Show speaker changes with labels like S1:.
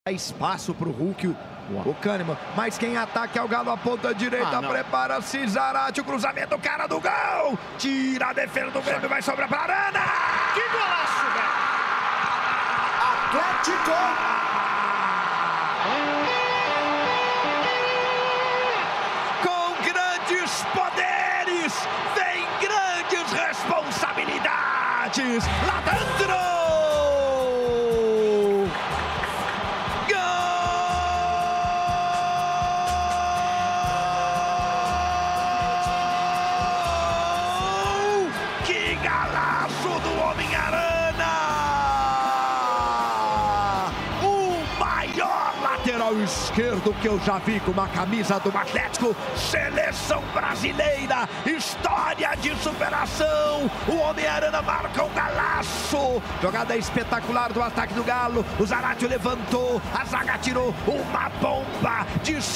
S1: Espaço para o Hulk, o Kahneman, mas quem ataca é o Galo, a ponta direita, prepara-se Zarate, o cruzamento, o cara do gol, tira a defesa do Grêmio, vai sobrar para Arana!
S2: Que golaço, velho!
S1: Atlético! Com grandes poderes, vem grandes responsabilidades, lá dentro! Galaço do Homem-Arana! O maior lateral esquerdo que eu já vi com uma camisa do Atlético, seleção brasileira, história de superação. O Homem-Arana marca um galaço. Jogada espetacular do ataque do Galo. O Zarate levantou, a zaga tirou uma bomba de